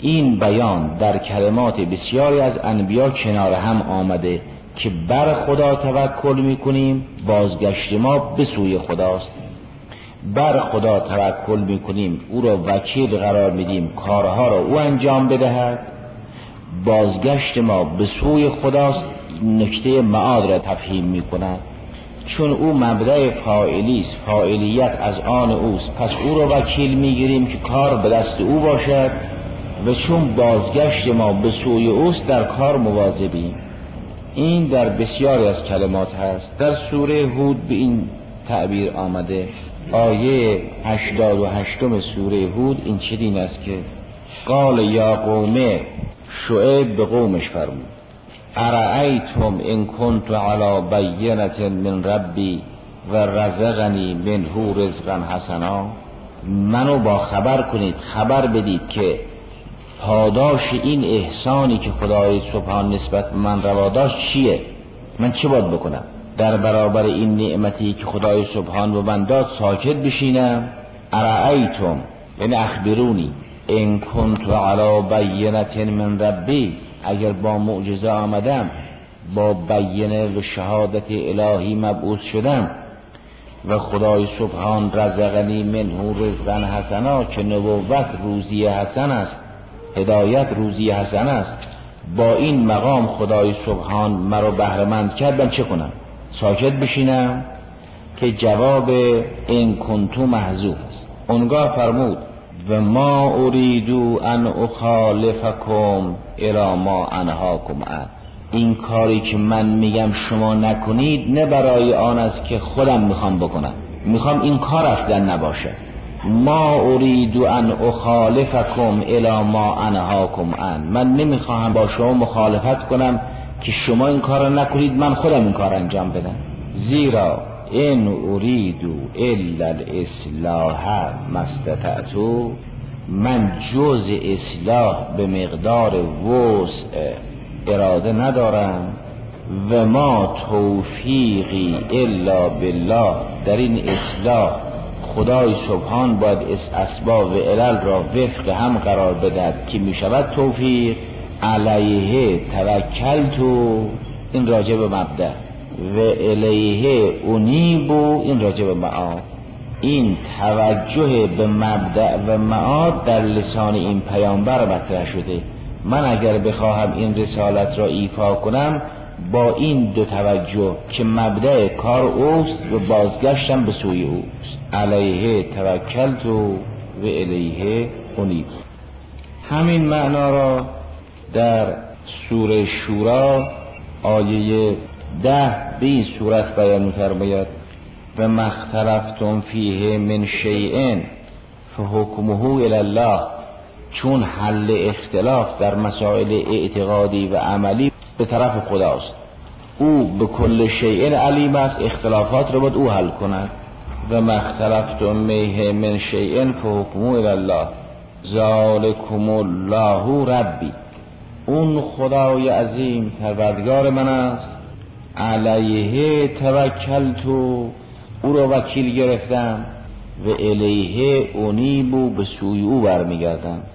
این بیان در کلمات بسیاری از انبیا کنار هم آمده که بر خدا توکل میکنیم، بازگشت ما به سوی خداست. بر خدا توکل میکنیم، او را وکیل قرار میدیم کارها را او انجام بدهد، بازگشت ما به سوی خداست. نکته معاد را تفهیم میکند، چون او مبدأ فاعلی است، فاعلیت از آن اوست، پس او را وکیل میگیریم که کار به دست او باشد و چون بازگشت ما به سوی اوست در کار مواظبیم. این در بسیاری از کلمات هست. در سوره هود به این تعبیر آمده. آیه 88 سوره هود این چنین است که قال یا قوم، شعیب به قومش فرمود ارأیتم ان کنت علی بینة من ربی و رزقنی منه رزقا حسنا، منو با خبر کنید، خبر بدید که پاداش این احسانی که خدای سبحان نسبت به من روا داشت چیه، من چه باید بکنم؟ در برابر این نعمتی که خدای سبحان به من داد ساکت بشینم؟ ارأیتم یعنی اخبرونی، ان کنت علی بینة من ربی، اگر با معجزه آمدم، با بینه و شهادت الهی مبعوث شدم و خدای سبحان رزقنی منه رزقا حسنا، که نبوت روزی حسن است، هدایت روزی حسن است، با این مقام خدای سبحان مرا بهره‌مند کرد، من چه کنم؟ ساکت بشینم؟ که جواب این کنتو محذوف است. اونگاه فرمود و ما اریدو ان اخالفکم الی ما انهاکم عنه، این کاری که من میگم شما نکنید نه برای آن است که خودم میخوام بکنم، میخوام این کار اصلا نباشه. ما اریدو ان اخالفکم الی ما انهاکم عنه، من نمیخواهم با شما مخالفت کنم که شما این کار را نکنید، من خودم این کار انجام بدم. زیرا ان اریدو الا الاصلاح ما استطعت، من جز اصلاح به مقدار وسع اراده ندارم و ما توفیقی الا بالله، در این اصلاح خدای سبحان باید اسباب و علل را وفق هم قرار بدهد که می شود توفیق. علیه توکلت، این راجع به مبدأ، و الیه انیب، این راجع به معاد. این توجه به مبدأ و معاد در لسان این پیامبر مطرح شده. من اگر بخواهم این رسالت را ایفا کنم با این دو توجه که مبدأ کار اوست و بازگشتم به سوی اوست. علیه توکلت و الیه انیب. همین معنا را در سوره شورا آیه 10 به این صورت بیان می‌فرماید و ما اختلفتم فیه من شیء فحکمه الی الله، چون حل اختلاف در مسائل اعتقادی و عملی به طرف خداست، او به کل شیء علیم است، اختلافات را باید او حل کند. و ما اختلفتم فیه من شیء فحکمه الی الله ذالکم الله ربی، اون خدای عظیم پروردگار من است، علیه توکلت، او را وکیل گرفتم، و الیه انیب، به سوی او برمیگردم.